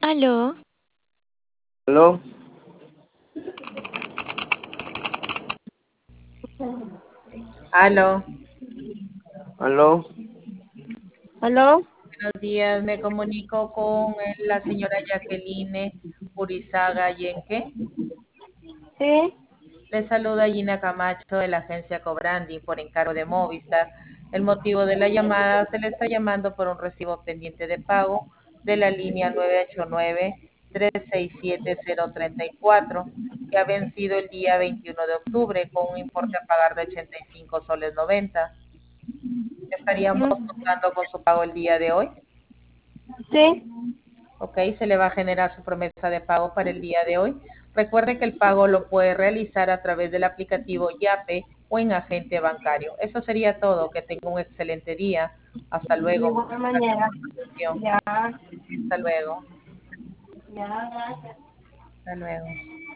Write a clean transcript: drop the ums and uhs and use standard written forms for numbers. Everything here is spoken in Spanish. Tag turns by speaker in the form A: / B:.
A: Aló,
B: ¿Aló?
C: Aló,
B: ¿Aló?
D: ¿Aló?
C: buenos días. Me comunico con la señora Jacqueline Urizaga Yenque.
D: Sí.
C: Le saluda Gina Camacho de la agencia Cobranding por encargo de Movistar. El motivo de la llamada, se le está llamando por un recibo pendiente de pago de la línea 989-367-034, que ha vencido el día 21 de octubre con un importe a pagar de 85 soles 90. Estaríamos contando con su pago el día de hoy.
D: Sí.
C: Ok, se le va a generar su promesa de pago para el día de hoy. Recuerde que el pago lo puede realizar a través del aplicativo Yape o en agente bancario. Eso sería todo. Que tenga un excelente día. Hasta
D: De
C: luego.
D: igual manera. Ya.
C: Hasta luego.
D: Ya, gracias.
C: Hasta luego.